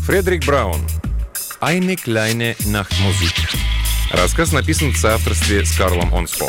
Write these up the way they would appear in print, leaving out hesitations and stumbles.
Фредерик Браун. «Eine kleine Nachtmusik». Рассказ написан в соавторстве с Карлом Онспо.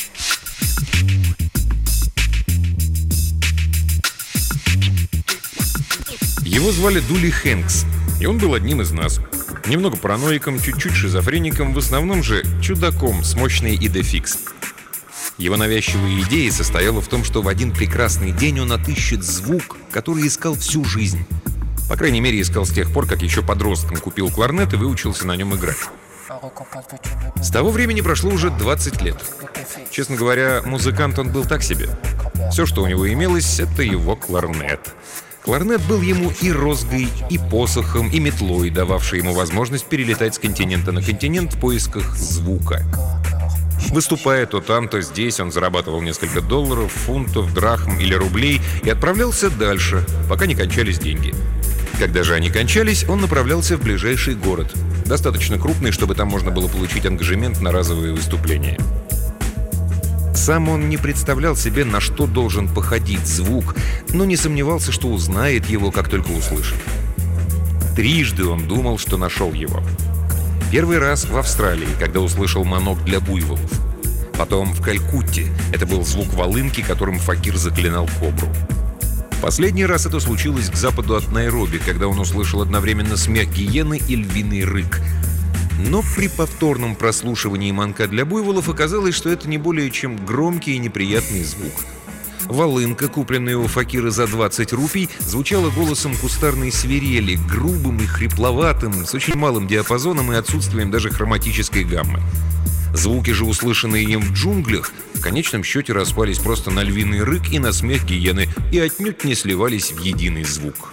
Его звали Дули Хэнкс, и он был одним из нас. Немного параноиком, чуть-чуть шизофреником, в основном же чудаком с мощной идефикс. Его навязчивая идея состояла в том, что в один прекрасный день он отыщет звук, который искал всю жизнь. По крайней мере, искал с тех пор, как еще подростком купил кларнет и выучился на нем играть. С того времени прошло уже 20 лет. Честно говоря, музыкант он был так себе. Все, что у него имелось, это его кларнет. Кларнет был ему и розгой, и посохом, и метлой, дававшей ему возможность перелетать с континента на континент в поисках звука. Выступая то там, то здесь, он зарабатывал несколько долларов, фунтов, драхм или рублей и отправлялся дальше, пока не кончались деньги. Когда же они кончались, он направлялся в ближайший город, достаточно крупный, чтобы там можно было получить ангажемент на разовые выступления. Сам он не представлял себе, на что должен походить звук, но не сомневался, что узнает его, как только услышит. Трижды он думал, что нашел его. Первый раз в Австралии, когда услышал манок для буйволов. Потом в Калькутте. Это был звук волынки, которым факир заклинал кобру. Последний раз это случилось к западу от Найроби, когда он услышал одновременно смех гиены и львиный рык. Но при повторном прослушивании манка для буйволов оказалось, что это не более чем громкий и неприятный звук. Волынка, купленная у факира за 20 рупий, звучала голосом кустарной свирели, грубым и хрипловатым, с очень малым диапазоном и отсутствием даже хроматической гаммы. Звуки же, услышанные им в джунглях, в конечном счете распались просто на львиный рык и на смех гиены и отнюдь не сливались в единый звук.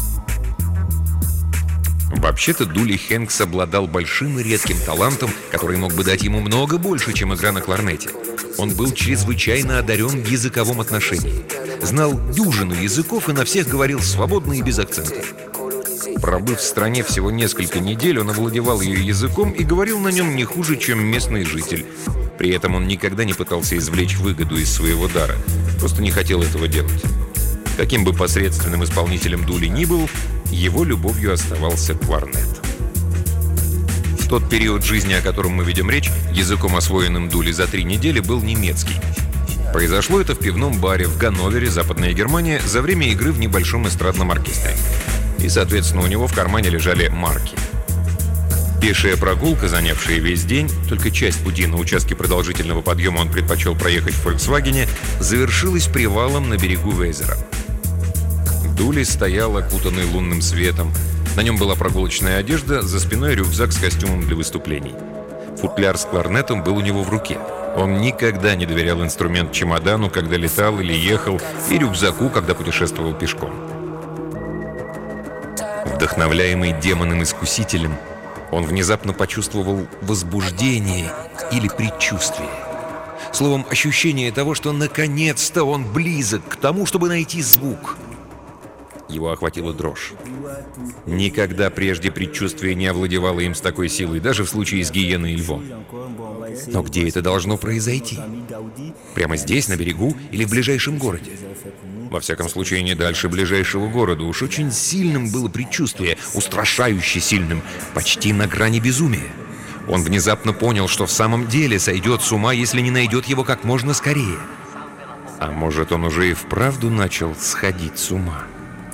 Вообще-то Дули Хэнкс обладал большим и редким талантом, который мог бы дать ему много больше, чем игра на кларнете. Он был чрезвычайно одарен в языковом отношении. Знал дюжину языков и на всех говорил свободно и без акцента. Пробыв в стране всего несколько недель, он овладевал ее языком и говорил на нем не хуже, чем местный житель. При этом он никогда не пытался извлечь выгоду из своего дара, просто не хотел этого делать. Каким бы посредственным исполнителем Дули ни был, его любовью оставался кларнет. В тот период жизни, о котором мы ведем речь, языком, освоенным Дули за 3 недели, был немецкий. Произошло это в пивном баре в Ганновере, Западная Германия, за время игры в небольшом эстрадном оркестре. И, соответственно, у него в кармане лежали марки. Пешая прогулка, занявшая весь день, только часть пути на участке продолжительного подъема он предпочел проехать в «Фольксвагене», завершилась привалом на берегу Везера. Дули стоял, окутанный лунным светом. На нем была прогулочная одежда, за спиной рюкзак с костюмом для выступлений. Футляр с кларнетом был у него в руке. Он никогда не доверял инструмент чемодану, когда летал или ехал, и рюкзаку, когда путешествовал пешком. Вдохновляемый демоном-искусителем, он внезапно почувствовал возбуждение или предчувствие. Словом, ощущение того, что наконец-то он близок к тому, чтобы найти звук. Его охватила дрожь. Никогда прежде предчувствие не овладевало им с такой силой, даже в случае с гиеной и львом. Но где это должно произойти? Прямо здесь, на берегу, или в ближайшем городе? Во всяком случае, не дальше ближайшего города. Уж очень сильным было предчувствие, устрашающе сильным, почти на грани безумия. Он внезапно понял, что в самом деле сойдет с ума, если не найдет его как можно скорее. А может, он уже и вправду начал сходить с ума?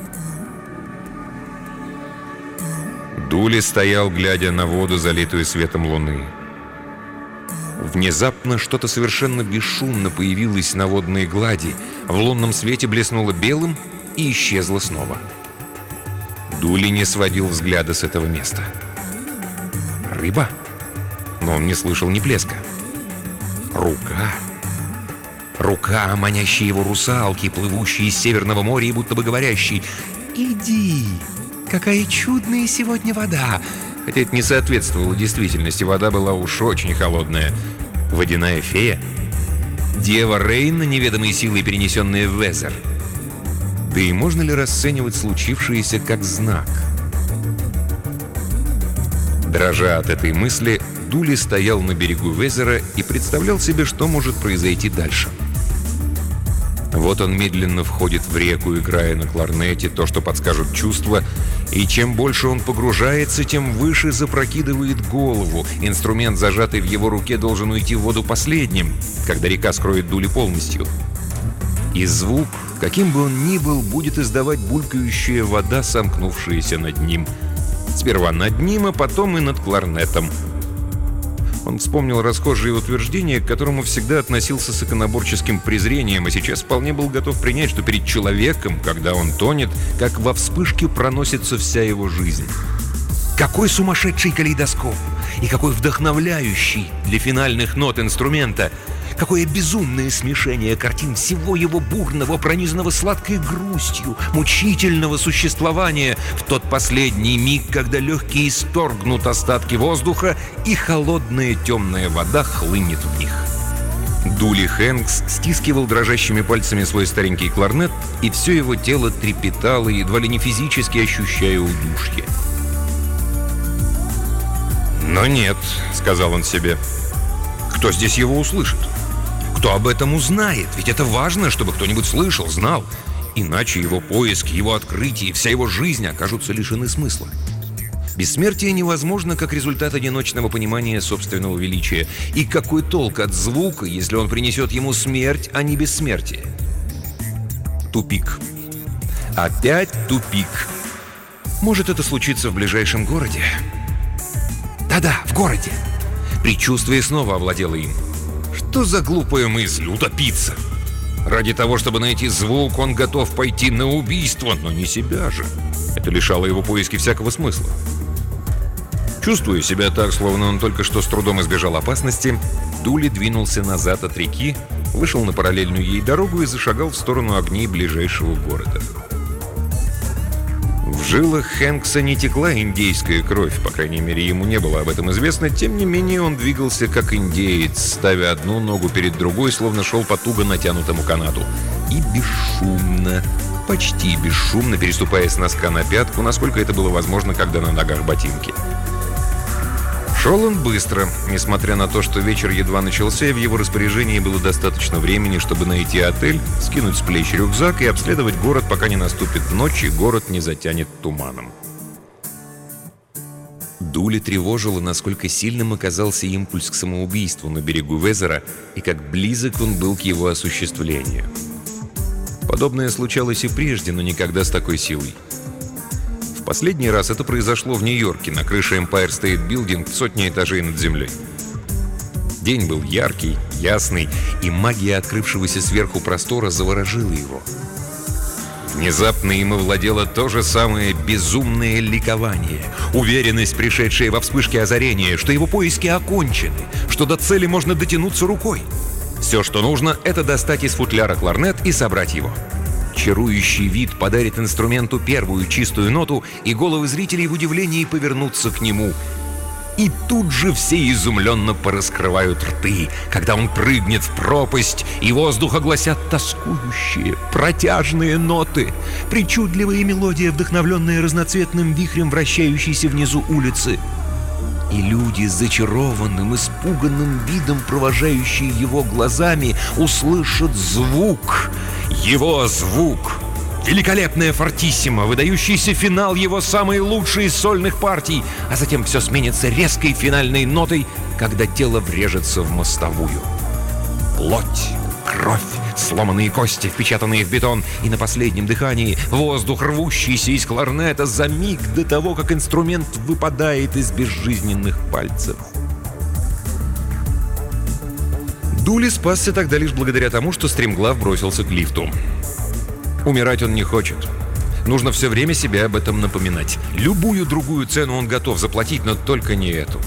Дули стоял, глядя на воду, залитую светом луны. Внезапно что-то совершенно бесшумно появилось на водной глади, в лунном свете блеснуло белым и исчезло снова. Дули не сводил взгляда с этого места. Рыба? Но он не слышал ни плеска. Рука. Рука, манящая его русалки, плывущей из Северного моря и будто бы говорящей: «Иди! Какая чудная сегодня вода!» Хотя это не соответствовало действительности, вода была уж очень холодная. Водяная фея? Дева Рейна, неведомой силой перенесенная в Везер? Да и можно ли расценивать случившееся как знак? Дрожа от этой мысли, Дули стоял на берегу Везера и представлял себе, что может произойти дальше. Вот он медленно входит в реку, играя на кларнете то, что подскажут чувства, и чем больше он погружается, тем выше запрокидывает голову. Инструмент, зажатый в его руке, должен уйти в воду последним, когда река скроет Дули полностью. И звук, каким бы он ни был, будет издавать булькающая вода, сомкнувшаяся над ним. Сперва над ним, а потом и над кларнетом. Он вспомнил расхожее утверждение, к которому всегда относился с иконоборческим презрением, а сейчас вполне был готов принять, что перед человеком, когда он тонет, как во вспышке проносится вся его жизнь. Какой сумасшедший калейдоскоп! И какой вдохновляющий для финальных нот инструмента! Какое безумное смешение картин всего его бурного, пронизанного сладкой грустью, мучительного существования в тот последний миг, когда легкие исторгнут остатки воздуха, и холодная темная вода хлынет в них. Дули Хэнкс стискивал дрожащими пальцами свой старенький кларнет, и все его тело трепетало, едва ли не физически ощущая удушье. «Но нет», — сказал он себе, — «кто здесь его услышит? Кто об этом узнает? Ведь это важно, чтобы кто-нибудь слышал, знал. Иначе его поиски, его открытие, вся его жизнь окажутся лишены смысла. Бессмертие невозможно как результат одиночного понимания собственного величия. И какой толк от звука, если он принесет ему смерть, а не бессмертие? Тупик. Опять тупик. Может, это случится в ближайшем городе? Да-да, в городе. Предчувствие снова овладело им. Что за глупая мысль — утопиться? Ради того, чтобы найти звук, он готов пойти на убийство, но не себя же. Это лишало его поиски всякого смысла. Чувствуя себя так, словно он только что с трудом избежал опасности, Дули двинулся назад от реки, вышел на параллельную ей дорогу и зашагал в сторону огней ближайшего города. В жилах Хэнкса не текла индейская кровь, по крайней мере, ему не было об этом известно. Тем не менее, он двигался как индеец, ставя одну ногу перед другой, словно шел по туго натянутому канату. И бесшумно, почти бесшумно, переступая с носка на пятку, насколько это было возможно, когда на ногах ботинки. Шел он быстро, несмотря на то, что вечер едва начался, и в его распоряжении было достаточно времени, чтобы найти отель, скинуть с плеч рюкзак и обследовать город, пока не наступит ночь и город не затянет туманом. Дули тревожило, насколько сильным оказался импульс к самоубийству на берегу Везера и как близок он был к его осуществлению. Подобное случалось и прежде, но никогда с такой силой. Последний раз это произошло в Нью-Йорке, на крыше Empire State Building в сотне этажей над землей. День был яркий, ясный, и магия открывшегося сверху простора заворожила его. Внезапно им овладело то же самое безумное ликование, уверенность, пришедшая во вспышке озарения, что его поиски окончены, что до цели можно дотянуться рукой. Все, что нужно, это достать из футляра кларнет и собрать его. Чарующий вид подарит инструменту первую чистую ноту, и головы зрителей в удивлении повернутся к нему. И тут же все изумленно пораскрывают рты, когда он прыгнет в пропасть, и воздух огласят тоскующие, протяжные ноты, причудливая мелодия, вдохновленная разноцветным вихрем вращающейся внизу улицы. И люди с зачарованным, испуганным видом, провожающие его глазами, услышат звук. Его звук. Великолепная фортиссимо, выдающийся финал его самой лучшей из сольных партий, а затем все сменится резкой финальной нотой, когда тело врежется в мостовую. Плоть, кровь, сломанные кости, впечатанные в бетон, и на последнем дыхании воздух, рвущийся из кларнета за миг до того, как инструмент выпадает из безжизненных пальцев. Дули спасся тогда лишь благодаря тому, что стремглав бросился к лифту. Умирать он не хочет. Нужно все время себе об этом напоминать. Любую другую цену он готов заплатить, но только не эту.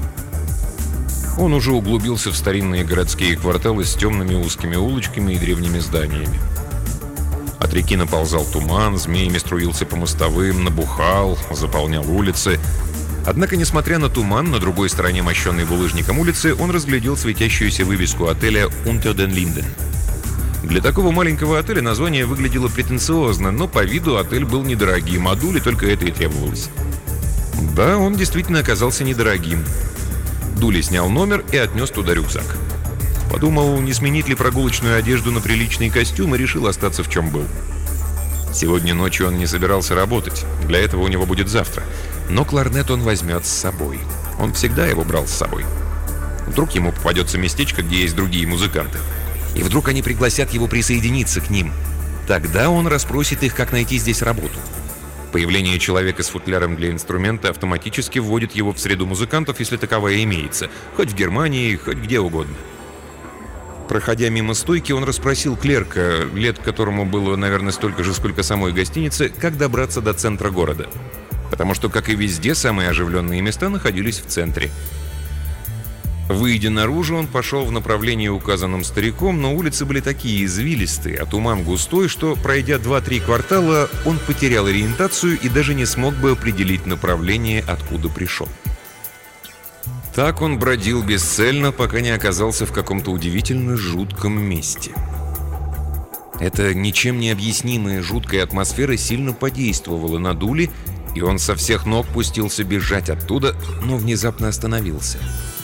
Он уже углубился в старинные городские кварталы с темными узкими улочками и древними зданиями. От реки наползал туман, змеями струился по мостовым, набухал, заполнял улицы. Однако, несмотря на туман, на другой стороне мощенной булыжником улицы он разглядел светящуюся вывеску отеля «Unter den Linden». Для такого маленького отеля название выглядело претенциозно, но по виду отель был недорогим, а Дули только это и требовалось. Да, он действительно оказался недорогим. Дули снял номер и отнес туда рюкзак. Подумал, не сменить ли прогулочную одежду на приличный костюм, и решил остаться в чем был. Сегодня ночью он не собирался работать, для этого у него будет завтра. Но кларнет он возьмет с собой. Он всегда его брал с собой. Вдруг ему попадется местечко, где есть другие музыканты. И вдруг они пригласят его присоединиться к ним. Тогда он расспросит их, как найти здесь работу. Появление человека с футляром для инструмента автоматически вводит его в среду музыкантов, если таковая имеется. Хоть в Германии, хоть где угодно. Проходя мимо стойки, он расспросил клерка, лет которому было, наверное, столько же, сколько самой гостиницы, как добраться до центра города. Потому что, как и везде, самые оживленные места находились в центре. Выйдя наружу, он пошел в направлении, указанном стариком, но улицы были такие извилистые, а туман густой, что, пройдя 2-3 квартала, он потерял ориентацию и даже не смог бы определить направление, откуда пришел. Так он бродил бесцельно, пока не оказался в каком-то удивительно жутком месте. Эта ничем не объяснимая жуткая атмосфера сильно подействовала на Дули, и он со всех ног пустился бежать оттуда, но внезапно остановился.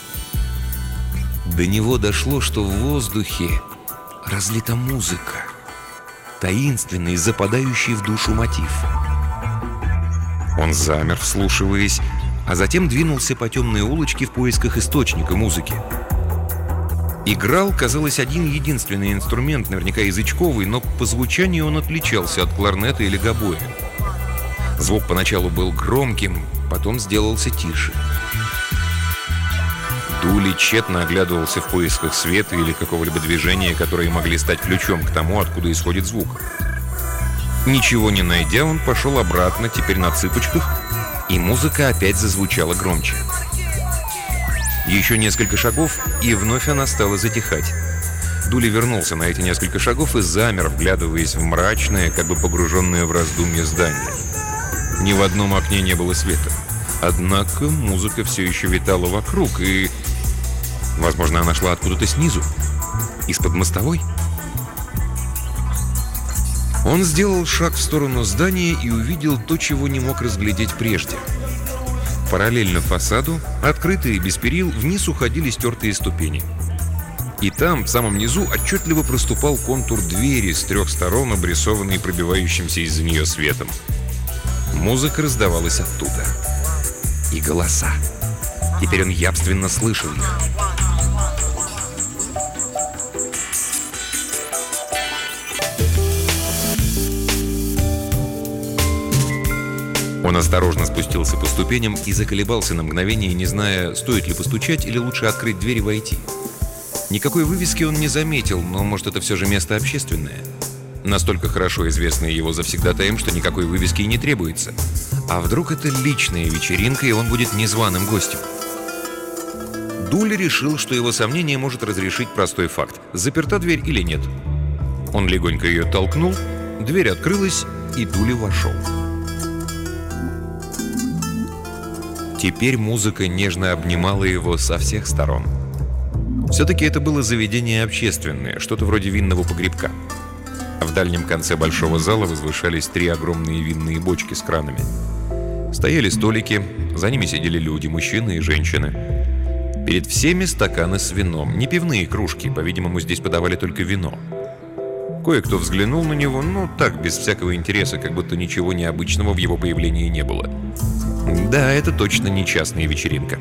До него дошло, что в воздухе разлита музыка, таинственный, западающий в душу мотив. Он замер, вслушиваясь, а затем двинулся по темной улочке в поисках источника музыки. Играл, казалось, один единственный инструмент, наверняка язычковый, но по звучанию он отличался от кларнета или гобоя. Звук поначалу был громким, потом сделался тише. Дули тщетно оглядывался в поисках света или какого-либо движения, которые могли стать ключом к тому, откуда исходит звук. Ничего не найдя, он пошел обратно, теперь на цыпочках, и музыка опять зазвучала громче. Еще несколько шагов, и вновь она стала затихать. Дули вернулся на эти несколько шагов и замер, вглядываясь в мрачное, как бы погруженное в раздумье здание. Ни в одном окне не было света. Однако музыка все еще витала вокруг, и... Возможно, она шла откуда-то снизу, из-под мостовой. Он сделал шаг в сторону здания и увидел то, чего не мог разглядеть прежде. Параллельно фасаду, открытые и без перил, вниз уходили стертые ступени. И там, в самом низу, отчетливо проступал контур двери с 3 сторон, обрисованный пробивающимся из-за нее светом. Музыка раздавалась оттуда. И голоса. Теперь он явственно слышал их. Он осторожно спустился по ступеням и заколебался на мгновение, не зная, стоит ли постучать или лучше открыть дверь и войти. Никакой вывески он не заметил, но, может, это все же место общественное. Настолько хорошо известное его завсегдатаем, что никакой вывески и не требуется. А вдруг это личная вечеринка, и он будет незваным гостем? Дули решил, что его сомнение может разрешить простой факт: заперта дверь или нет. Он легонько ее толкнул, дверь открылась, и Дули вошел. Теперь музыка нежно обнимала его со всех сторон. Все-таки это было заведение общественное, что-то вроде винного погребка. В дальнем конце большого зала возвышались 3 огромные винные бочки с кранами. Стояли столики, за ними сидели люди, мужчины и женщины. Перед всеми стаканы с вином, не пивные кружки, по-видимому, здесь подавали только вино. Кое-кто взглянул на него, но так, без всякого интереса, как будто ничего необычного в его появлении не было. Да, это точно не частная вечеринка.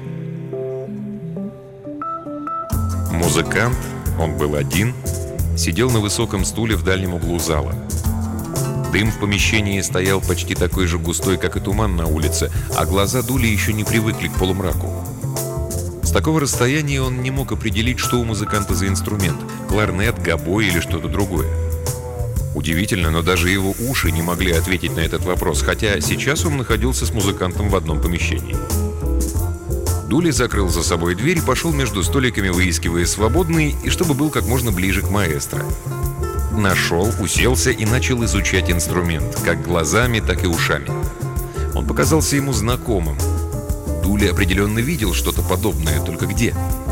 Музыкант, он был один, сидел на высоком стуле в дальнем углу зала. Дым в помещении стоял почти такой же густой, как и туман на улице, а глаза Дули еще не привыкли к полумраку. С такого расстояния он не мог определить, что у музыканта за инструмент – кларнет, гобой или что-то другое. Удивительно, но даже его уши не могли ответить на этот вопрос, хотя сейчас он находился с музыкантом в одном помещении. Дули закрыл за собой дверь и пошел между столиками, выискивая свободный, и чтобы был как можно ближе к маэстро. Нашел, уселся и начал изучать инструмент, как глазами, так и ушами. Он показался ему знакомым. Дули определенно видел что-то подобное, только где?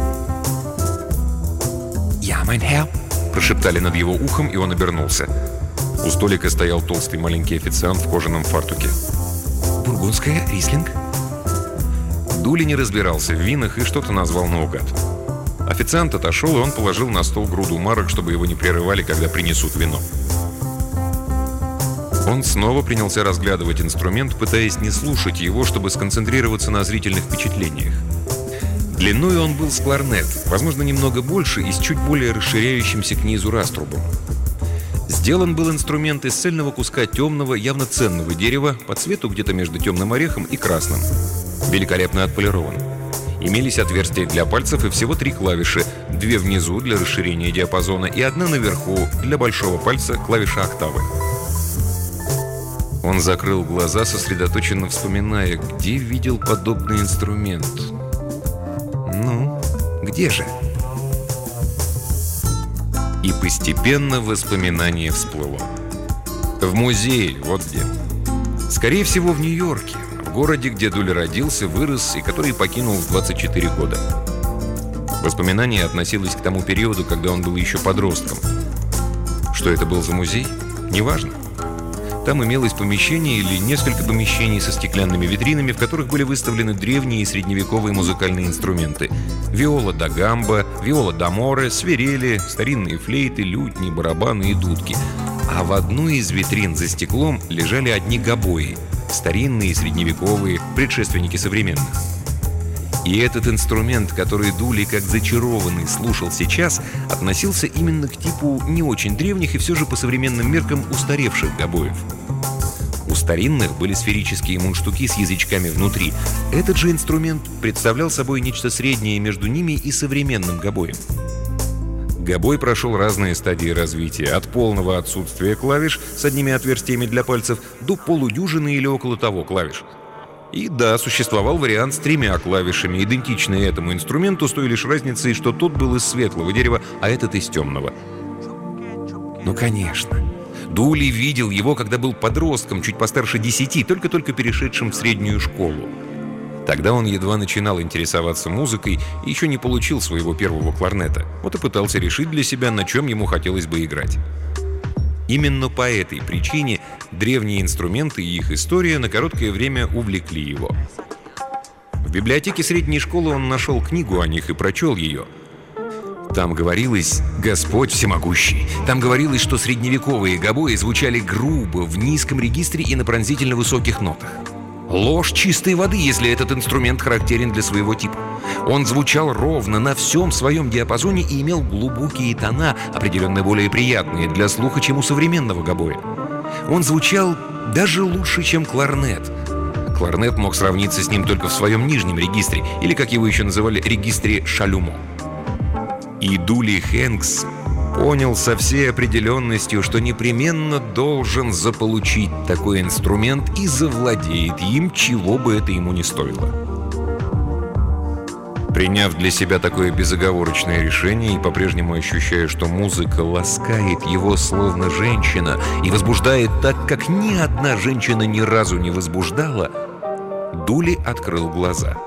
«Я, mein Herr», — прошептали над его ухом, и он обернулся. У столика стоял толстый маленький официант в кожаном фартуке. «Бургундская, рислинг?» Дули не разбирался в винах и что-то назвал наугад. Официант отошел, и он положил на стол груду марок, чтобы его не прерывали, когда принесут вино. Он снова принялся разглядывать инструмент, пытаясь не слушать его, чтобы сконцентрироваться на зрительных впечатлениях. Длиной он был с кларнет, возможно, немного больше и с чуть более расширяющимся к низу раструбом. Сделан был инструмент из цельного куска темного, явно ценного дерева, по цвету где-то между темным орехом и красным. Великолепно отполирован. Имелись отверстия для пальцев и всего 3 клавиши. 2 внизу для расширения диапазона и 1 наверху для большого пальца, клавиша октавы. Он закрыл глаза, сосредоточенно вспоминая, где видел подобный инструмент. Ну, где же? И постепенно воспоминание всплыло. В музее, вот где. Скорее всего, в Нью-Йорке. В городе, где Дули родился, вырос и который покинул в 24 года. Воспоминание относилось к тому периоду, когда он был еще подростком. Что это был за музей? Неважно. Там имелось помещение или несколько помещений со стеклянными витринами, в которых были выставлены древние и средневековые музыкальные инструменты. Виола да гамба, виола да море, свирели, старинные флейты, лютни, барабаны и дудки. А в одной из витрин за стеклом лежали одни гобои. Старинные, средневековые, предшественники современных. И этот инструмент, который Дули как зачарованный слушал сейчас, относился именно к типу не очень древних и все же по современным меркам устаревших гобоев. У старинных были сферические мундштуки с язычками внутри. Этот же инструмент представлял собой нечто среднее между ними и современным гобоем. Гобой прошел разные стадии развития, от полного отсутствия клавиш с одними отверстиями для пальцев до полудюжины или около того клавиш. И да, существовал вариант с 3 клавишами, идентичный этому инструменту, с той лишь разницей, что тот был из светлого дерева, а этот из темного. Ну, конечно. Дули видел его, когда был подростком, чуть постарше 10, только-только перешедшим в среднюю школу. Тогда он едва начинал интересоваться музыкой и еще не получил своего первого кларнета. Вот и пытался решить для себя, на чем ему хотелось бы играть. Именно по этой причине древние инструменты и их история на короткое время увлекли его. В библиотеке средней школы он нашел книгу о них и прочел ее. Там говорилось «Господь всемогущий». Там говорилось, что средневековые гобои звучали грубо, в низком регистре и на пронзительно высоких нотах. Ложь чистой воды, если этот инструмент характерен для своего типа. Он звучал ровно на всем своем диапазоне и имел глубокие тона, определенно более приятные для слуха, чем у современного гобоя. Он звучал даже лучше, чем кларнет. Кларнет мог сравниться с ним только в своем нижнем регистре, или, как его еще называли, регистре шалюмо. И Дули Хэнкс понял со всей определенностью, что непременно должен заполучить такой инструмент и завладеет им, чего бы это ему ни стоило. Приняв для себя такое безоговорочное решение и по-прежнему ощущая, что музыка ласкает его словно женщина и возбуждает так, как ни одна женщина ни разу не возбуждала, Дули открыл глаза.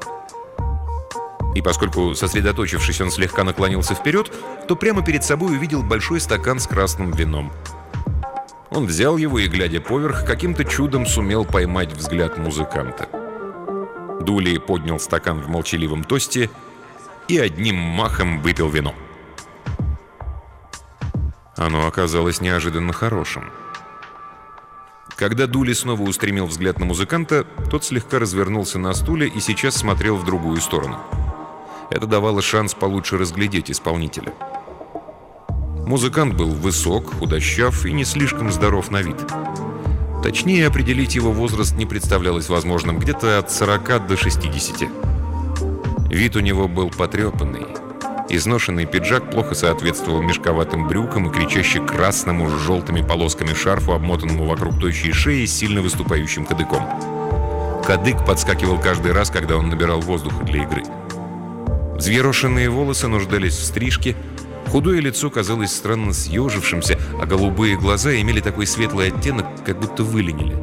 И поскольку, сосредоточившись, он слегка наклонился вперед, то прямо перед собой увидел большой стакан с красным вином. Он взял его и, глядя поверх, каким-то чудом сумел поймать взгляд музыканта. Дули поднял стакан в молчаливом тосте и одним махом выпил вино. Оно оказалось неожиданно хорошим. Когда Дули снова устремил взгляд на музыканта, тот слегка развернулся на стуле и сейчас смотрел в другую сторону. Это давало шанс получше разглядеть исполнителя. Музыкант был высок, худощав и не слишком здоров на вид. Точнее определить его возраст не представлялось возможным, где-то от 40 до 60. Вид у него был потрепанный. Изношенный пиджак плохо соответствовал мешковатым брюкам и кричаще красному с желтыми полосками шарфу, обмотанному вокруг тощей шеи с сильно выступающим кадыком. Кадык подскакивал каждый раз, когда он набирал воздуха для игры. Взъерошенные волосы нуждались в стрижке, худое лицо казалось странно съежившимся, а голубые глаза имели такой светлый оттенок, как будто выленили.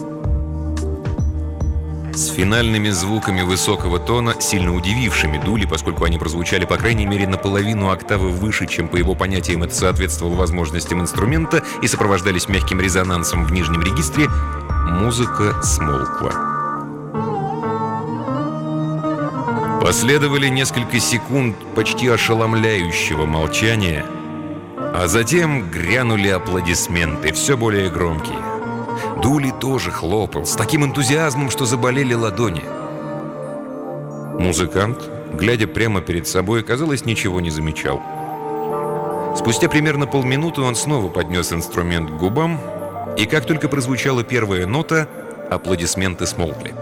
С финальными звуками высокого тона, сильно удивившими Дули, поскольку они прозвучали по крайней мере наполовину октавы выше, чем по его понятиям это соответствовало возможностям инструмента, и сопровождались мягким резонансом в нижнем регистре, музыка смолкла. Последовали несколько секунд почти ошеломляющего молчания, а затем грянули аплодисменты, все более громкие. Дули тоже хлопал с таким энтузиазмом, что заболели ладони. Музыкант, глядя прямо перед собой, казалось, ничего не замечал. Спустя примерно полминуты он снова поднес инструмент к губам, и как только прозвучала первая нота, аплодисменты смолкли.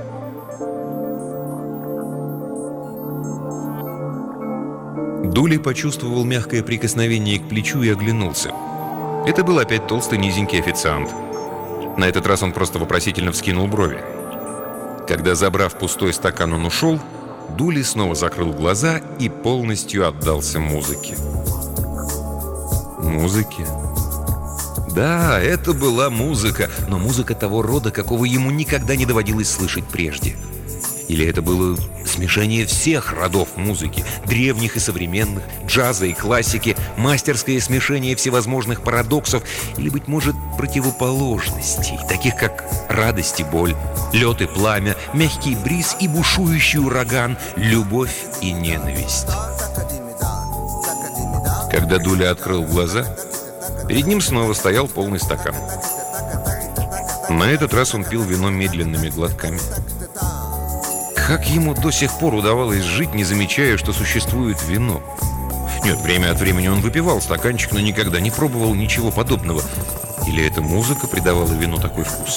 Дули почувствовал мягкое прикосновение к плечу и оглянулся. Это был опять толстый низенький официант. На этот раз он просто вопросительно вскинул брови. Когда, забрав пустой стакан, он ушел, Дули снова закрыл глаза и полностью отдался музыке. Музыке? Да, это была музыка, но музыка того рода, какого ему никогда не доводилось слышать прежде. Или это было смешение всех родов музыки, древних и современных, джаза и классики, мастерское смешение всевозможных парадоксов, или, быть может, противоположностей, таких как радость и боль, лед и пламя, мягкий бриз и бушующий ураган, любовь и ненависть. Когда Дуля открыл глаза, перед ним снова стоял полный стакан. На этот раз он пил вино медленными глотками. Как ему до сих пор удавалось жить, не замечая, что существует вино? Нет, время от времени он выпивал стаканчик, но никогда не пробовал ничего подобного. Или эта музыка придавала вину такой вкус?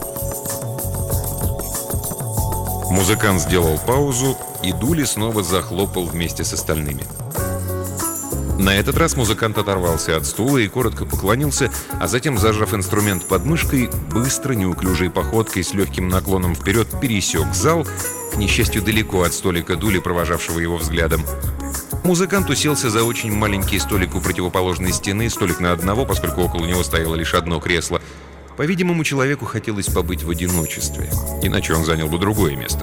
Музыкант сделал паузу, и Дули снова захлопал вместе с остальными. На этот раз музыкант оторвался от стула и коротко поклонился, а затем, зажав инструмент под мышкой, быстро, неуклюжей походкой с легким наклоном вперед пересек зал, к несчастью, далеко от столика Дули, провожавшего его взглядом. Музыкант уселся за очень маленький столик у противоположной стены, столик на одного, поскольку около него стояло лишь одно кресло. По-видимому, человеку хотелось побыть в одиночестве, иначе он занял бы другое место.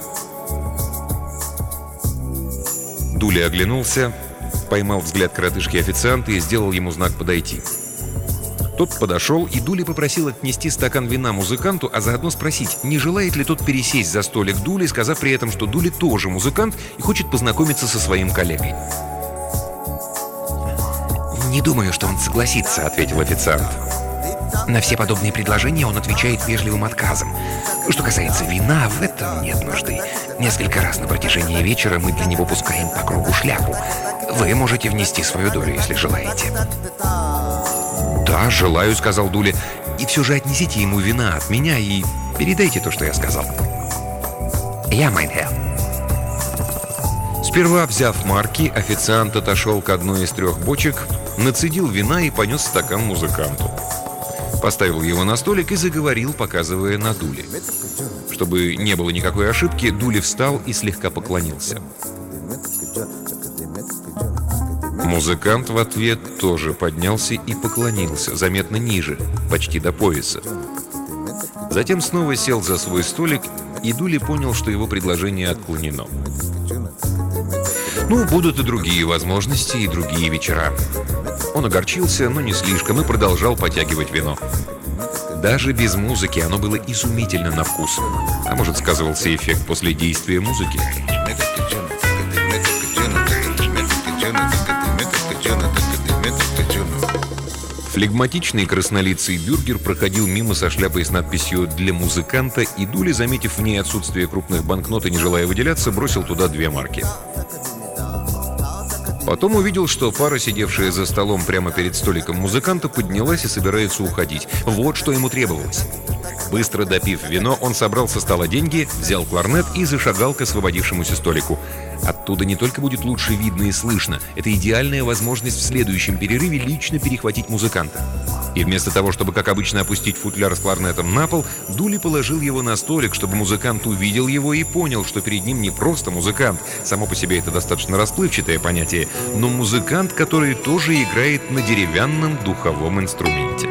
Дули оглянулся, поймал взгляд коротышки-официанта и сделал ему знак подойти. Тот подошел, и Дули попросил отнести стакан вина музыканту, а заодно спросить, не желает ли тот пересесть за столик Дули, сказав при этом, что Дули тоже музыкант и хочет познакомиться со своим коллегой. «Не думаю, что он согласится», — ответил официант. «На все подобные предложения он отвечает вежливым отказом. Что касается вина, в этом нет нужды. Несколько раз на протяжении вечера мы для него пускаем по кругу шляпу. Вы можете внести свою долю, если желаете». «Да, желаю», — сказал Дули. «И все же отнесите ему вина от меня и передайте то, что я сказал». «Я, mein Herr». Сперва, взяв марки, официант отошел к одной из 3 бочек, нацедил вина и понес стакан музыканту. Поставил его на столик и заговорил, показывая на Дули. Чтобы не было никакой ошибки, Дули встал и слегка поклонился. Музыкант в ответ тоже поднялся и поклонился, заметно ниже, почти до пояса. Затем снова сел за свой столик, и Дули понял, что его предложение отклонено. Ну, будут и другие возможности, и другие вечера. Он огорчился, но не слишком, и продолжал потягивать вино. Даже без музыки оно было изумительно на вкус. А может, сказывался эффект после действия музыки? Флегматичный краснолицый бюргер проходил мимо со шляпой с надписью «Для музыканта», и Дули, заметив в ней отсутствие крупных банкнот и не желая выделяться, бросил туда 2 марки. Потом увидел, что пара, сидевшая за столом прямо перед столиком музыканта, поднялась и собирается уходить. Вот что ему требовалось. Быстро допив вино, он собрал со стола деньги, взял кларнет и зашагал к освободившемуся столику. Оттуда не только будет лучше видно и слышно, это идеальная возможность в следующем перерыве лично перехватить музыканта. И вместо того, чтобы, как обычно, опустить футляр с кларнетом на пол, Дули положил его на столик, чтобы музыкант увидел его и понял, что перед ним не просто музыкант, само по себе это достаточно расплывчатое понятие, но музыкант, который тоже играет на деревянном духовом инструменте.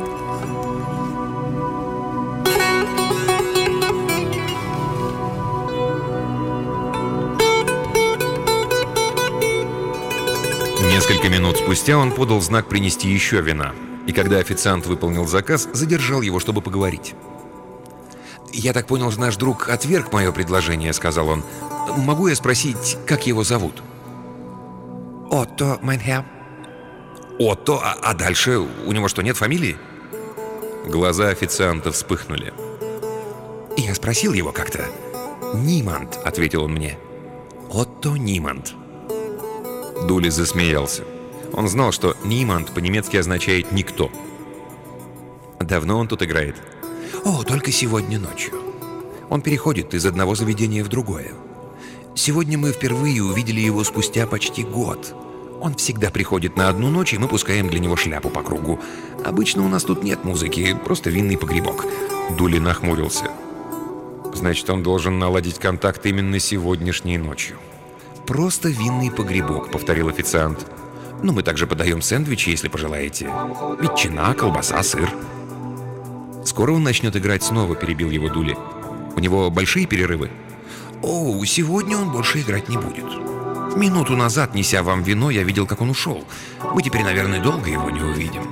Несколько минут спустя он подал знак принести еще вина. И когда официант выполнил заказ, задержал его, чтобы поговорить. «Я так понял, наш друг отверг мое предложение», — сказал он. «Могу я спросить, как его зовут?» «Отто, mein Herr». «Отто? А дальше? У него что, нет фамилии?» Глаза официанта вспыхнули. «Я спросил его как-то». «Ниманд», — ответил он мне. «Отто Ниманд». Дули засмеялся. Он знал, что «Ниманд» по-немецки означает «никто». «Давно он тут играет?» «О, только сегодня ночью. Он переходит из одного заведения в другое. Сегодня мы впервые увидели его спустя почти год. Он всегда приходит на одну ночь, и мы пускаем для него шляпу по кругу. Обычно у нас тут нет музыки, просто винный погребок». Дули нахмурился. «Значит, он должен наладить контакт именно сегодняшней ночью». «Просто винный погребок», — повторил официант. «Ну, мы также подаем сэндвичи, если пожелаете. Ветчина, колбаса, сыр». «Скоро он начнет играть снова», — перебил его Дули. «У него большие перерывы?» «О, сегодня он больше играть не будет. Минуту назад, неся вам вино, я видел, как он ушел. Мы теперь, наверное, долго его не увидим».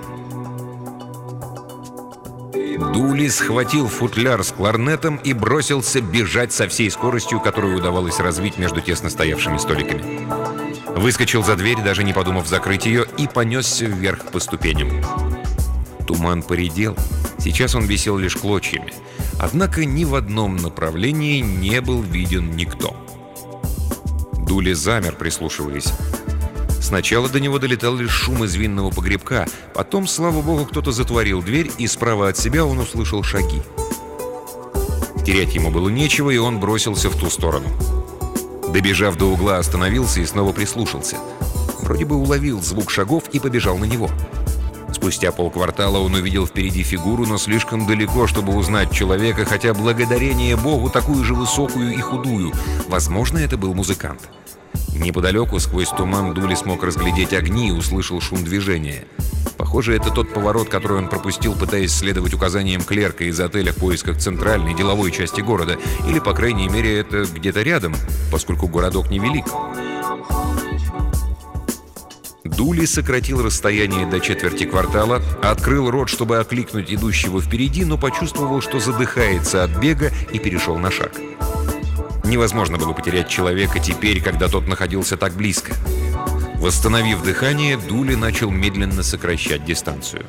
Дули схватил футляр с кларнетом и бросился бежать со всей скоростью, которую удавалось развить между тесно стоявшими столиками. Выскочил за дверь, даже не подумав закрыть ее, и понесся вверх по ступеням. Туман поредел. Сейчас он висел лишь клочьями. Однако ни в одном направлении не был виден никто. Дули замер, прислушиваясь. Сначала до него долетал лишь шум из винного погребка. Потом, слава богу, кто-то затворил дверь, и справа от себя он услышал шаги. Терять ему было нечего, и он бросился в ту сторону. Добежав до угла, остановился и снова прислушался. Вроде бы уловил звук шагов и побежал на него. Спустя полквартала он увидел впереди фигуру, но слишком далеко, чтобы узнать человека, хотя благодарение Богу такую же высокую и худую. Возможно, это был музыкант. Неподалеку, сквозь туман, Дули смог разглядеть огни и услышал шум движения. Похоже, это тот поворот, который он пропустил, пытаясь следовать указаниям клерка из отеля в поисках центральной деловой части города. Или, по крайней мере, это где-то рядом, поскольку городок невелик. Дули сократил расстояние до четверти квартала, открыл рот, чтобы окликнуть идущего впереди, но почувствовал, что задыхается от бега, и перешел на шаг. Невозможно было потерять человека теперь, когда тот находился так близко. Восстановив дыхание, Дули начал медленно сокращать дистанцию.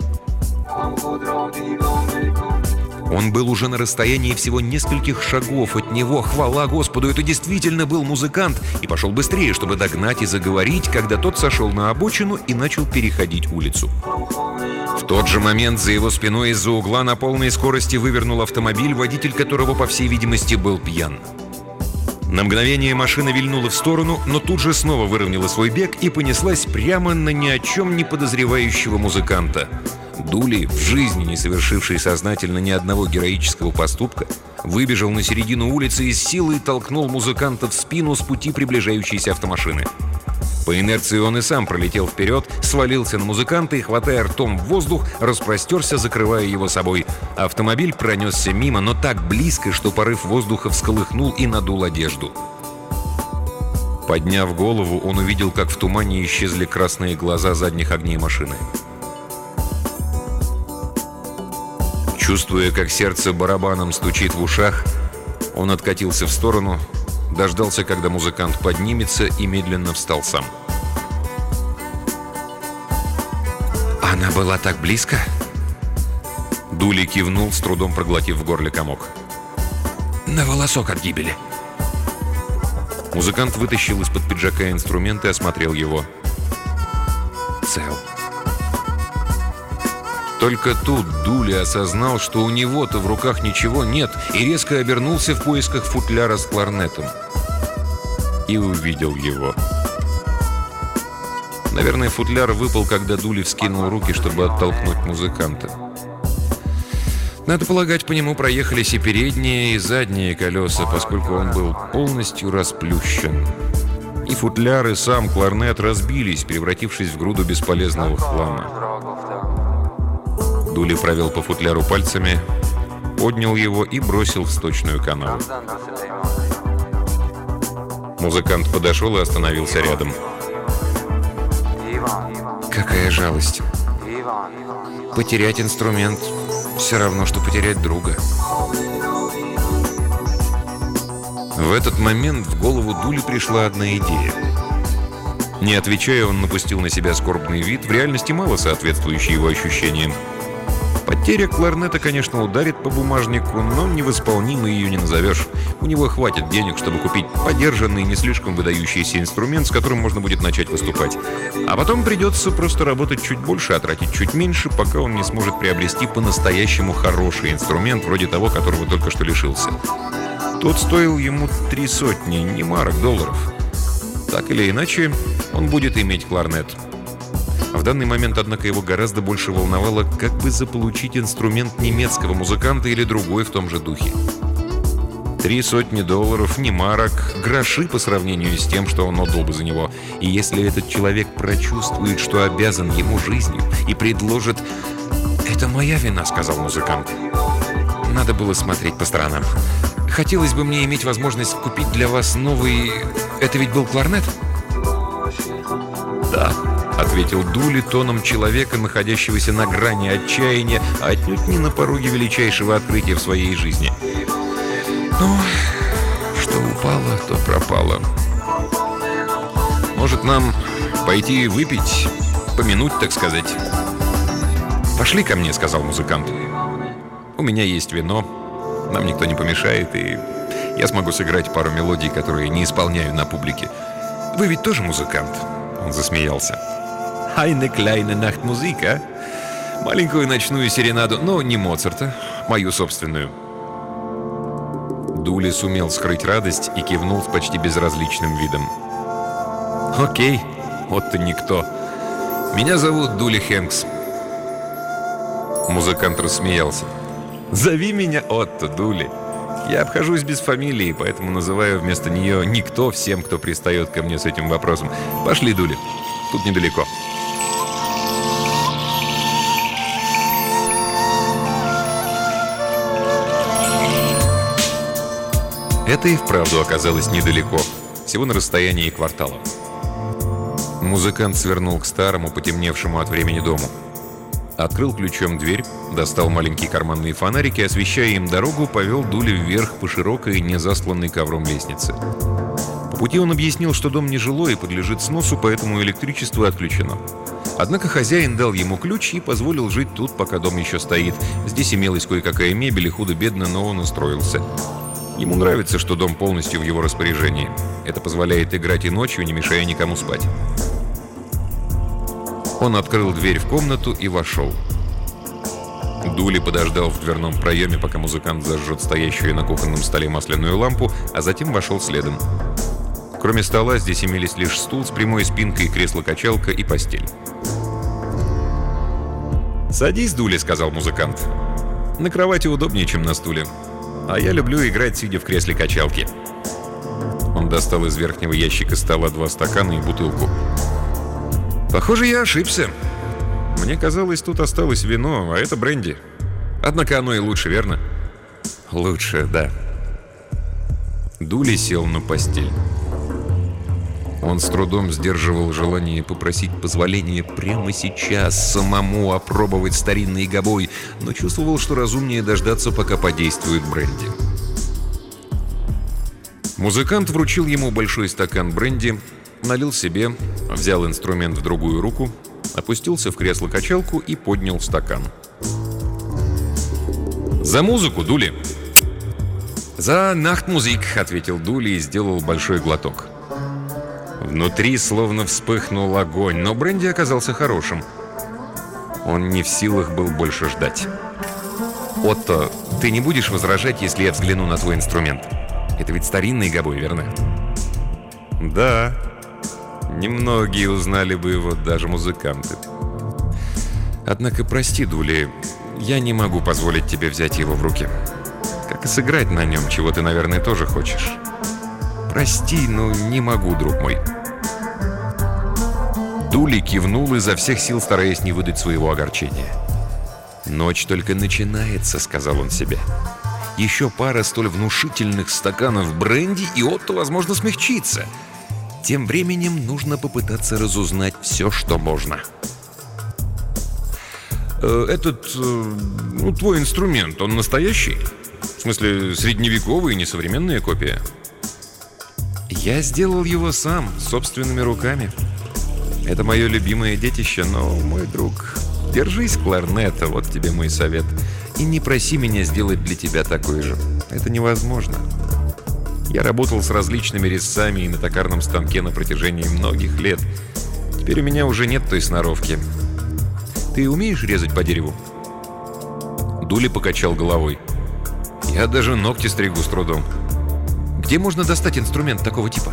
Он был уже на расстоянии всего нескольких шагов от него. Хвала Господу, это действительно был музыкант, и пошел быстрее, чтобы догнать и заговорить, когда тот сошел на обочину и начал переходить улицу. В тот же момент за его спиной из-за угла на полной скорости вывернул автомобиль, водитель которого, по всей видимости, был пьян. На мгновение машина вильнула в сторону, но тут же снова выровняла свой бег и понеслась прямо на ни о чем не подозревающего музыканта. Дули, в жизни не совершивший сознательно ни одного героического поступка, выбежал на середину улицы и с силой толкнул музыканта в спину с пути приближающейся автомашины. По инерции он и сам пролетел вперед, свалился на музыканта и, хватая ртом в воздух, распростерся, закрывая его собой. Автомобиль пронесся мимо, но так близко, что порыв воздуха всколыхнул и надул одежду. Подняв голову, он увидел, как в тумане исчезли красные глаза задних огней машины. Чувствуя, как сердце барабаном стучит в ушах, он откатился в сторону, дождался, когда музыкант поднимется, и медленно встал сам. «Она была так близко?» Дули кивнул, с трудом проглотив в горле комок. «На волосок от гибели». Музыкант вытащил из-под пиджака инструмент и осмотрел его. Цел. Только тут Дули осознал, что у него-то в руках ничего нет, и резко обернулся в поисках футляра с кларнетом. И увидел его. Наверное, футляр выпал, когда Дули вскинул руки, чтобы оттолкнуть музыканта. Надо полагать, по нему проехались и передние, и задние колеса, поскольку он был полностью расплющен. И футляр, и сам кларнет разбились, превратившись в груду бесполезного хлама. Дули провел по футляру пальцами, поднял его и бросил в сточную канаву. Музыкант подошел и остановился рядом. Какая жалость. Потерять инструмент все равно, что потерять друга. В этот момент в голову Дули пришла одна идея. Не отвечая, он напустил на себя скорбный вид, в реальности мало соответствующий его ощущениям. Потеря кларнета, конечно, ударит по бумажнику, но невосполнимой ее не назовешь. У него хватит денег, чтобы купить подержанный, не слишком выдающийся инструмент, с которым можно будет начать выступать. А потом придется просто работать чуть больше, а тратить чуть меньше, пока он не сможет приобрести по-настоящему хороший инструмент, вроде того, которого только что лишился. Тот стоил ему 300, не марок, долларов. Так или иначе, он будет иметь кларнет. В данный момент, однако, его гораздо больше волновало, как бы заполучить инструмент немецкого музыканта или другой в том же духе. 300 долларов, не марок, гроши по сравнению с тем, что он отдал бы за него. И если этот человек прочувствует, что обязан ему жизнью, и предложит... «Это моя вина», — сказал музыкант. «Надо было смотреть по сторонам. Хотелось бы мне иметь возможность купить для вас новый... Это ведь был кларнет?» «Да», — ответил Дули тоном человека, находящегося на грани отчаяния, а отнюдь не на пороге величайшего открытия в своей жизни. «Ну, что упало, то пропало. Может, нам пойти выпить, помянуть, так сказать?» «Пошли ко мне», — сказал музыкант. «У меня есть вино, нам никто не помешает, и я смогу сыграть пару мелодий, которые не исполняю на публике. Вы ведь тоже музыкант?» Он засмеялся. «Eine kleine Nachtmusik, а? Маленькую ночную серенаду, но не Моцарта, мою собственную». Дули сумел скрыть радость и кивнул с почти безразличным видом. «Окей, вот ты никто. Меня зовут Дули Хэнкс». Музыкант рассмеялся. «Зови меня Отто, Дули. Я обхожусь без фамилии, поэтому называю вместо нее «никто» всем, кто пристает ко мне с этим вопросом. Пошли, Дули, тут недалеко». Это и вправду оказалось недалеко, всего на расстоянии квартала. Музыкант свернул к старому, потемневшему от времени дому. Открыл ключом дверь, достал маленькие карманные фонарики, освещая им дорогу, повел Дули вверх по широкой, не засланной ковром лестнице. По пути он объяснил, что дом нежилой и подлежит сносу, поэтому электричество отключено. Однако хозяин дал ему ключ и позволил жить тут, пока дом еще стоит. Здесь имелась кое-какая мебель, и худо-бедно, но он устроился. Ему нравится, что дом полностью в его распоряжении. Это позволяет играть и ночью, не мешая никому спать. Он открыл дверь в комнату и вошел. Дули подождал в дверном проеме, пока музыкант зажжет стоящую на кухонном столе масляную лампу, а затем вошел следом. Кроме стола, здесь имелись лишь стул с прямой спинкой, кресло-качалка и постель. «Садись, Дули», — сказал музыкант. «На кровати удобнее, чем на стуле. А я люблю играть, сидя в кресле-качалке». Он достал из верхнего ящика стола 2 стакана и бутылку. «Похоже, я ошибся. Мне казалось, тут осталось вино, а это бренди. Однако оно и лучше, верно?» «Лучше, да». Дули сел на постель. Он с трудом сдерживал желание попросить позволения прямо сейчас самому опробовать старинный гобой, но чувствовал, что разумнее дождаться, пока подействует бренди. Музыкант вручил ему большой стакан бренди, налил себе, взял инструмент в другую руку, опустился в кресло-качалку и поднял стакан. «За музыку, Дули!» «За Nachtmusik», — ответил Дули и сделал большой глоток. Внутри словно вспыхнул огонь, но бренди оказался хорошим. Он не в силах был больше ждать. «Отто, ты не будешь возражать, если я взгляну на твой инструмент? Это ведь старинный гобой, верно?» «Да. Немногие узнали бы его, даже музыканты. Однако, прости, Дули, я не могу позволить тебе взять его в руки. Как и сыграть на нем, чего ты, наверное, тоже хочешь. Прости, но не могу, друг мой». Дули кивнул, изо всех сил стараясь не выдать своего огорчения. «Ночь только начинается», — сказал он себе. «Еще пара столь внушительных стаканов бренди, и Отто, возможно, смягчится. Тем временем нужно попытаться разузнать все, что можно». «Твой инструмент, он настоящий? В смысле, средневековый, не современная копия?» Я сделал его сам, собственными руками. Это мое любимое детище, но, мой друг, держись кларнета, вот тебе мой совет. И не проси меня сделать для тебя такой же. Это невозможно. Я работал с различными резцами и на токарном станке на протяжении многих лет. Теперь у меня уже нет той сноровки. Ты умеешь резать по дереву? Дули покачал головой. Я даже ногти стригу с трудом. Где можно достать инструмент такого типа?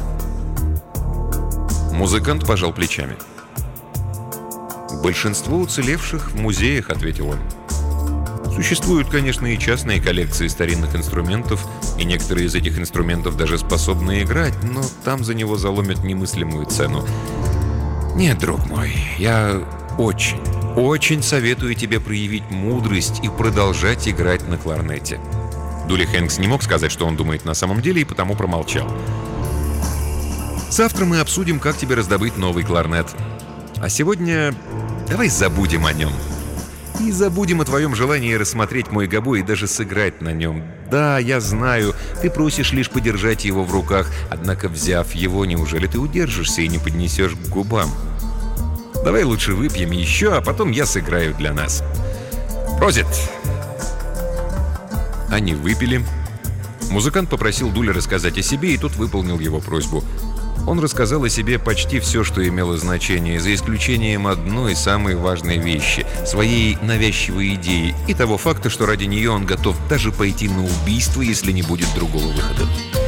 Музыкант пожал плечами. «Большинство уцелевших в музеях», — ответил он. «Существуют, конечно, и частные коллекции старинных инструментов, и некоторые из этих инструментов даже способны играть, но там за него заломят немыслимую цену. Нет, друг мой, я очень советую тебе проявить мудрость и продолжать играть на кларнете». Дули Хэнкс не мог сказать, что он думает на самом деле, и потому промолчал. «Завтра мы обсудим, как тебе раздобыть новый кларнет. А сегодня давай забудем о нем. И забудем о твоем желании рассмотреть мой гобой и даже сыграть на нем. Да, я знаю, ты просишь лишь подержать его в руках, однако, взяв его, неужели ты удержишься и не поднесешь к губам? Давай лучше выпьем еще, а потом я сыграю для нас. Просит!» Они выпили. Музыкант попросил Дули рассказать о себе, и тот выполнил его просьбу. Он рассказал о себе почти все, что имело значение, за исключением одной самой важной вещи – своей навязчивой идеи и того факта, что ради нее он готов даже пойти на убийство, если не будет другого выхода.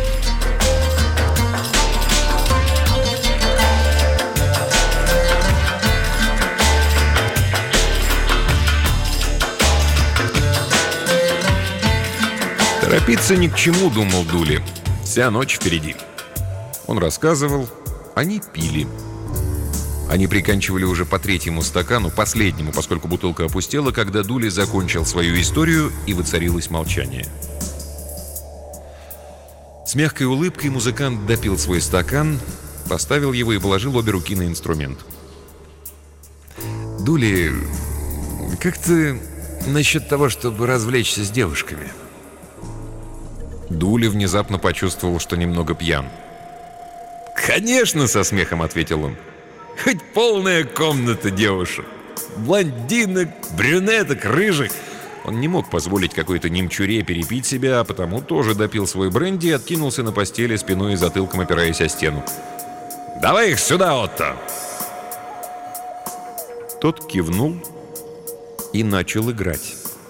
Торопиться ни к чему, думал Дули. Вся ночь впереди. Он рассказывал, они пили. Они приканчивали уже по третьему стакану, последнему, поскольку бутылка опустела, когда Дули закончил свою историю, и воцарилось молчание. С мягкой улыбкой музыкант допил свой стакан, поставил его и положил обе руки на инструмент. «Дули, как ты насчет того, чтобы развлечься с девушками?» Дули внезапно почувствовал, что немного пьян. «Конечно!» — со смехом ответил он. «Хоть полная комната девушек. Блондинок, брюнеток, рыжих». Он не мог позволить какой-то немчуре перепить себя, а потому тоже допил свой бренди и откинулся на постели спиной и затылком, опираясь о стену. «Давай их сюда, Отто!» Тот кивнул и начал играть.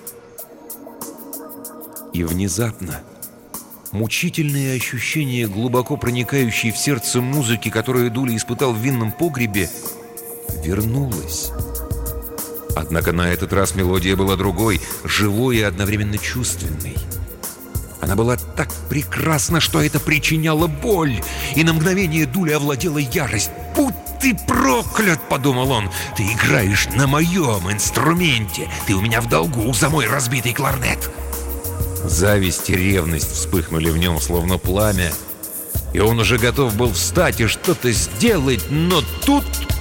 И внезапно мучительное ощущение, глубоко проникающей в сердце музыки, которое Дули испытал в винном погребе, вернулось. Однако на этот раз мелодия была другой, живой и одновременно чувственной. Она была так прекрасна, что это причиняло боль, и на мгновение Дули овладела ярость. «Будь ты проклят!» — подумал он. «Ты играешь на моем инструменте! Ты у меня в долгу за мой разбитый кларнет!» Зависть и ревность вспыхнули в нем, словно пламя, и он уже готов был встать и что-то сделать, но тут...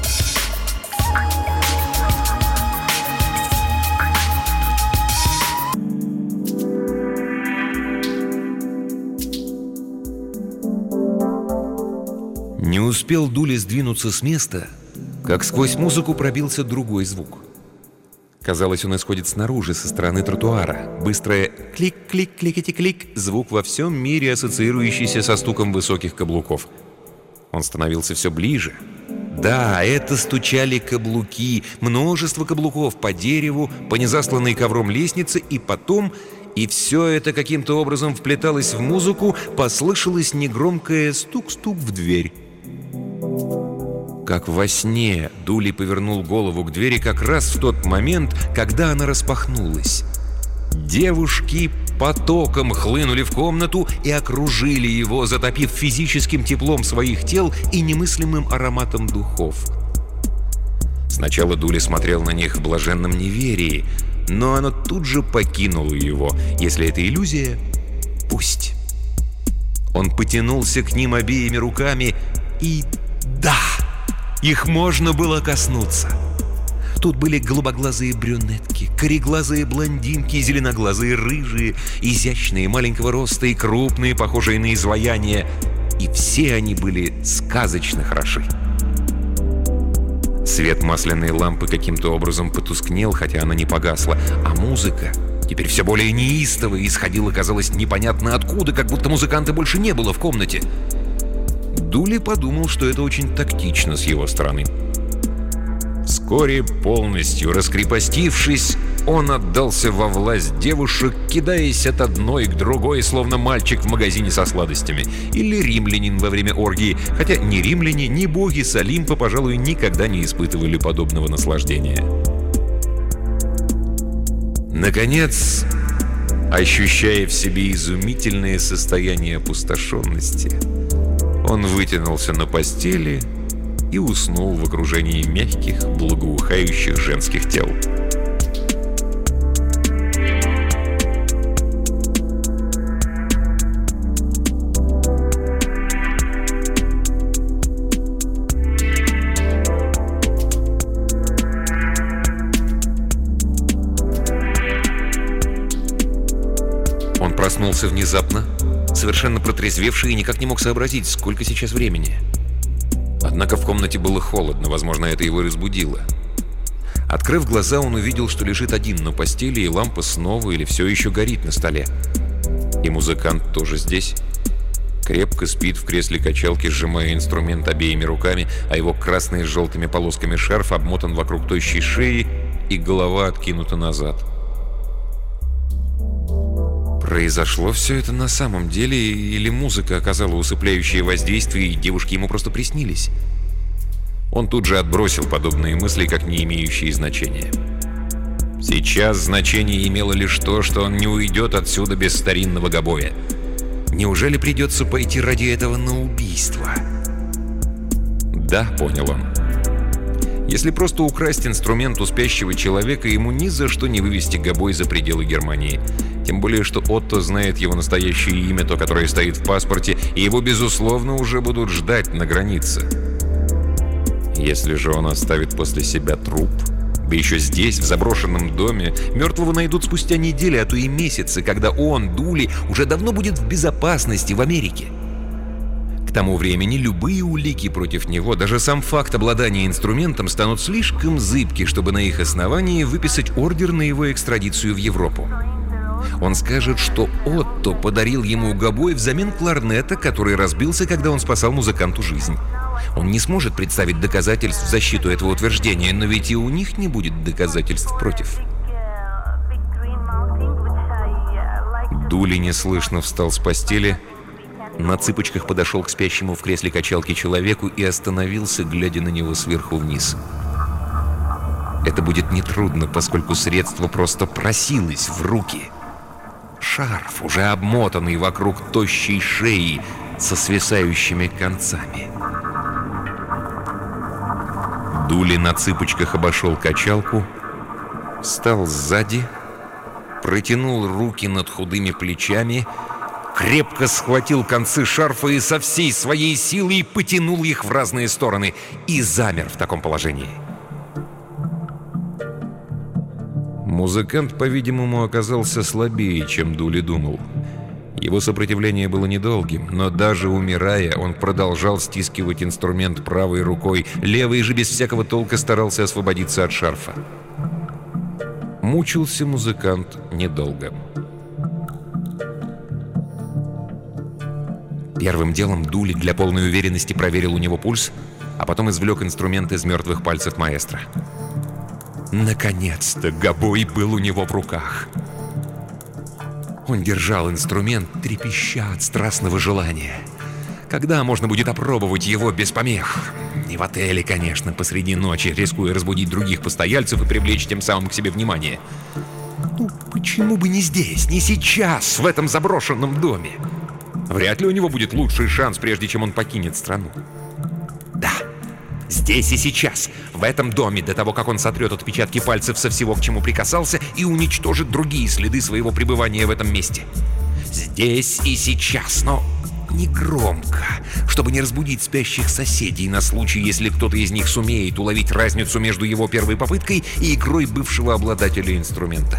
Не успел Дули сдвинуться с места, как сквозь музыку пробился другой звук. Казалось, он исходит снаружи, со стороны тротуара. Быстрое клик-клик-кликити-клик, звук во всем мире, ассоциирующийся со стуком высоких каблуков. Он становился все ближе. Да, это стучали каблуки, множество каблуков по дереву, по незасланной ковром лестнице, и потом, и все это каким-то образом вплеталось в музыку, послышалось негромкое стук-стук в дверь. Как во сне, Дули повернул голову к двери как раз в тот момент, когда она распахнулась. Девушки потоком хлынули в комнату и окружили его, затопив физическим теплом своих тел и немыслимым ароматом духов. Сначала Дули смотрел на них в блаженном неверии, но оно тут же покинуло его. Если это иллюзия, пусть. Он потянулся к ним обеими руками, и да, их можно было коснуться. Тут были голубоглазые брюнетки, кореглазые блондинки, зеленоглазые рыжие, изящные, маленького роста и крупные, похожие на изваяния. и все они были сказочно хороши. Свет масляной лампы каким-то образом потускнел, хотя она не погасла, а музыка теперь все более неистовая исходила, казалось, непонятно откуда, как будто музыканта больше не было в комнате. Дули подумал, что это очень тактично с его стороны. Вскоре, полностью раскрепостившись, он отдался во власть девушек, кидаясь от одной к другой, словно мальчик в магазине со сладостями, или римлянин во время оргии, хотя ни римляне, ни боги с Олимпа, пожалуй, никогда не испытывали подобного наслаждения. Наконец, ощущая в себе изумительное состояние опустошенности, он вытянулся на постели и уснул в окружении мягких, благоухающих женских тел. Он проснулся внезапно, совершенно протрезвевший, и никак не мог сообразить, сколько сейчас времени. Однако в комнате было холодно, возможно, это его разбудило. Открыв глаза, он увидел, что лежит один на постели, и лампа снова или все еще горит на столе. И музыкант тоже здесь. Крепко спит в кресле качалки, сжимая инструмент обеими руками, а его красный с желтыми полосками шарф обмотан вокруг тощей шеи, и голова откинута назад. Произошло все это на самом деле, или музыка оказала усыпляющее воздействие, и девушки ему просто приснились? Он тут же отбросил подобные мысли, как не имеющие значения. Сейчас значение имело лишь то, что он не уйдет отсюда без старинного гобоя. Неужели придется пойти ради этого на убийство? Да, понял он. Если просто украсть инструмент у спящего человека, ему ни за что не вывести гобой за пределы Германии. Тем более, что Отто знает его настоящее имя, то, которое стоит в паспорте, и его, безусловно, уже будут ждать на границе. Если же он оставит после себя труп, да еще здесь, в заброшенном доме, мертвого найдут спустя недели, а то и месяцы, когда он, Дули, уже давно будет в безопасности в Америке. К тому времени любые улики против него, даже сам факт обладания инструментом, станут слишком зыбки, чтобы на их основании выписать ордер на его экстрадицию в Европу. Он скажет, что Отто подарил ему гобой взамен кларнета, который разбился, когда он спасал музыканту жизнь. Он не сможет представить доказательств в защиту этого утверждения, но ведь и у них не будет доказательств против. Дули неслышно встал с постели, на цыпочках подошел к спящему в кресле качалки человеку и остановился, глядя на него сверху вниз. Это будет нетрудно, поскольку средство просто просилось в руки. Шарф, уже обмотанный вокруг тощей шеи со свисающими концами. Дули на цыпочках обошел качалку, встал сзади, протянул руки над худыми плечами, крепко схватил концы шарфа и со всей своей силой потянул их в разные стороны и замер в таком положении. Музыкант, по-видимому, оказался слабее, чем Дули думал. Его сопротивление было недолгим, но даже умирая, он продолжал стискивать инструмент правой рукой, левой же без всякого толка старался освободиться от шарфа. Мучился музыкант недолго. Первым делом Дули для полной уверенности проверил у него пульс, а потом извлек инструмент из мертвых пальцев маэстро. Наконец-то гобой был у него в руках. Он держал инструмент, трепеща от страстного желания. Когда можно будет опробовать его без помех? Не в отеле, конечно, посреди ночи, рискуя разбудить других постояльцев и привлечь тем самым к себе внимание. Ну, почему бы не здесь, не сейчас, в этом заброшенном доме? Вряд ли у него будет лучший шанс, прежде чем он покинет страну. Да, здесь и сейчас, в этом доме, до того, как он сотрет отпечатки пальцев со всего, к чему прикасался, и уничтожит другие следы своего пребывания в этом месте. Здесь и сейчас, но не громко, чтобы не разбудить спящих соседей на случай, если кто-то из них сумеет уловить разницу между его первой попыткой и игрой бывшего обладателя инструмента.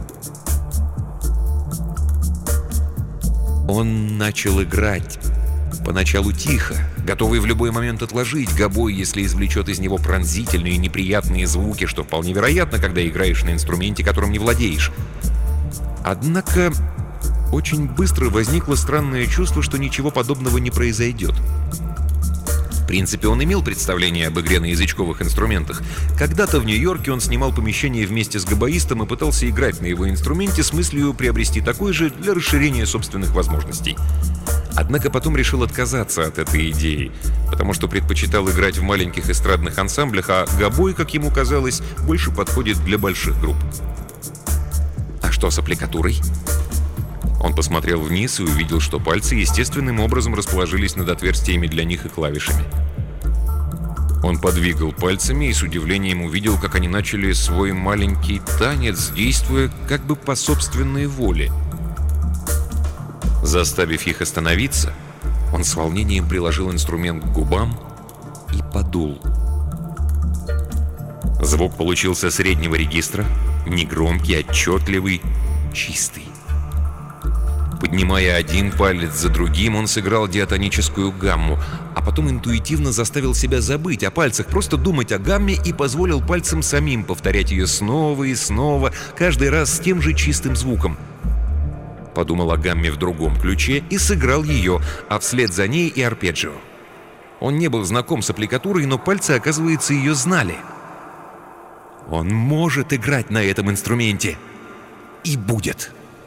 Он начал играть Поначалу тихо, готовый в любой момент отложить гобой, если извлечет из него пронзительные неприятные звуки, что вполне вероятно, когда играешь на инструменте, которым не владеешь. Однако очень быстро возникло странное чувство, что ничего подобного не произойдет. В принципе, он имел представление об игре на язычковых инструментах. Когда-то в Нью-Йорке он снимал помещение вместе с гобоистом и пытался играть на его инструменте с мыслью приобрести такой же для расширения собственных возможностей. Однако потом решил отказаться от этой идеи, потому что предпочитал играть в маленьких эстрадных ансамблях, а гобой, как ему казалось, больше подходит для больших групп. А что с аппликатурой? Он посмотрел вниз и увидел, что пальцы естественным образом расположились над отверстиями для них и клавишами. Он подвигал пальцами и с удивлением увидел, как они начали свой маленький танец, действуя как бы по собственной воле. Заставив их остановиться, он с волнением приложил инструмент к губам и подул. Звук получился среднего регистра, негромкий, отчетливый, чистый. Поднимая один палец за другим, он сыграл диатоническую гамму, а потом интуитивно заставил себя забыть о пальцах, просто думать о гамме и позволил пальцам самим повторять ее снова и снова, каждый раз с тем же чистым звуком. Подумал о гамме в другом ключе и сыграл ее, а вслед за ней и арпеджио. Он не был знаком с аппликатурой, но пальцы, оказывается, ее знали. Он может играть на этом инструменте. И будет.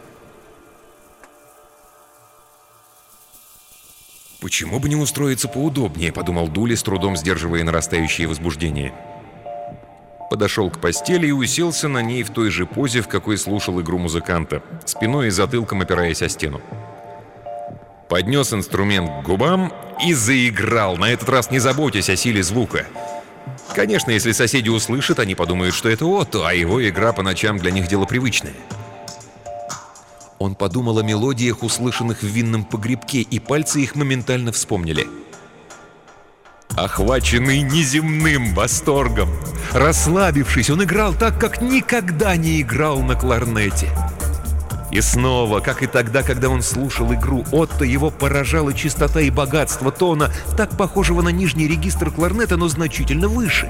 «Почему бы не устроиться поудобнее?» — подумал Дули, с трудом сдерживая нарастающее возбуждение. Подошел к постели и уселся на ней в той же позе, в какой слушал игру музыканта, спиной и затылком опираясь о стену. Поднес инструмент к губам и заиграл, на этот раз не заботясь о силе звука. Конечно, если соседи услышат, они подумают, что это Отто, а его игра по ночам для них дело привычное. Он подумал о мелодиях, услышанных в винном погребке, и пальцы их моментально вспомнили. Охваченный неземным восторгом, расслабившись, он играл так, как никогда не играл на кларнете. И снова, как и тогда, когда он слушал игру Отто, его поражала чистота и богатство тона, так похожего на нижний регистр кларнета, но значительно выше.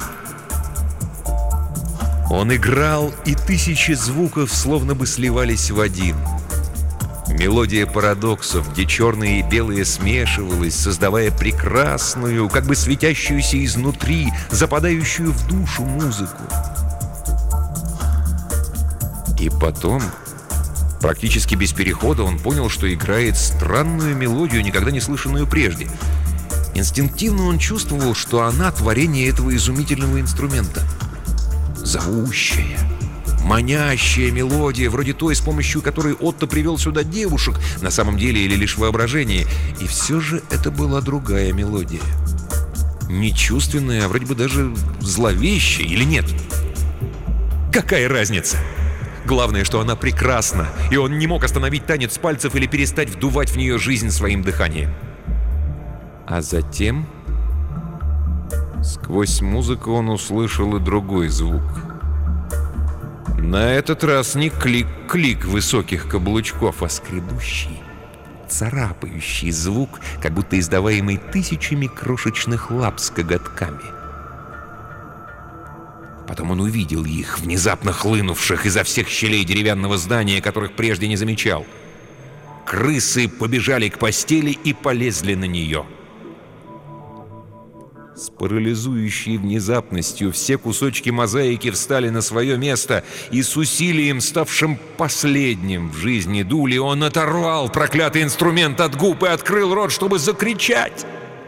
Он играл, и тысячи звуков словно бы сливались в один. Мелодия парадоксов, где черные и белые смешивалась, создавая прекрасную, как бы светящуюся изнутри, западающую в душу музыку. И потом, практически без перехода, он понял, что играет странную мелодию, никогда не слышанную прежде. Инстинктивно он чувствовал, что она творение этого изумительного инструмента. Зовущая, манящая мелодия, вроде той, с помощью которой Отто привел сюда девушек, на самом деле или лишь воображение. И все же это была другая мелодия. Не чувственная, а вроде бы даже зловещая, или нет? Какая разница? Главное, что она прекрасна, и он не мог остановить танец пальцев или перестать вдувать в нее жизнь своим дыханием. А затем, сквозь музыку он услышал и другой звук. На этот раз не клик-клик высоких каблучков, а скребущий, царапающий звук, как будто издаваемый тысячами крошечных лап с коготками. Потом он увидел их, внезапно хлынувших изо всех щелей деревянного здания, которых прежде не замечал. Крысы побежали к постели и полезли на нее. С парализующей внезапностью все кусочки мозаики встали на свое место, и с усилием, ставшим последним в жизни Дули, он оторвал проклятый инструмент от губ и открыл рот, чтобы закричать.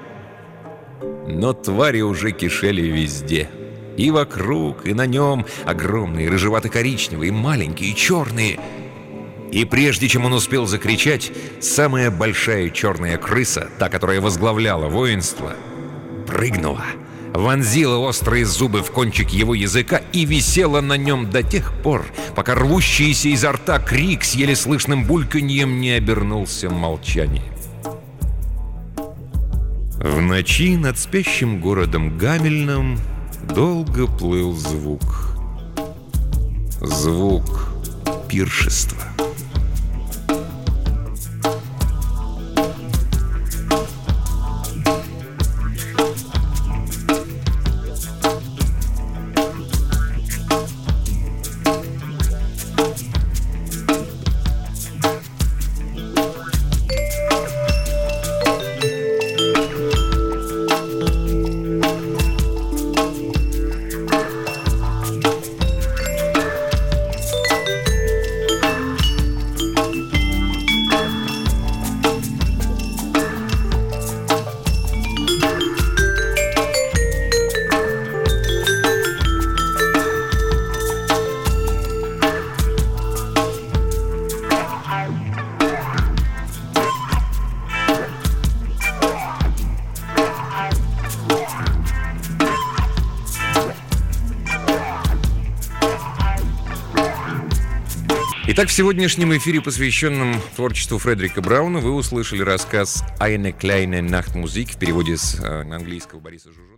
Но твари уже кишели везде. И вокруг, и на нем, огромные, рыжевато-коричневые, маленькие, черные. И прежде чем он успел закричать, самая большая черная крыса, та, которая возглавляла воинство, прыгнула, вонзила острые зубы в кончик его языка и висела на нем до тех пор, пока рвущийся изо рта крик с еле слышным бульканьем не обернулся молчанием. В ночи над спящим городом Гамельном долго плыл звук. Звук пиршества. Итак, в сегодняшнем эфире, посвященном творчеству Фредерика Брауна, вы услышали рассказ «Eine kleine Nachtmusik» в переводе с английского Бориса Жужуна.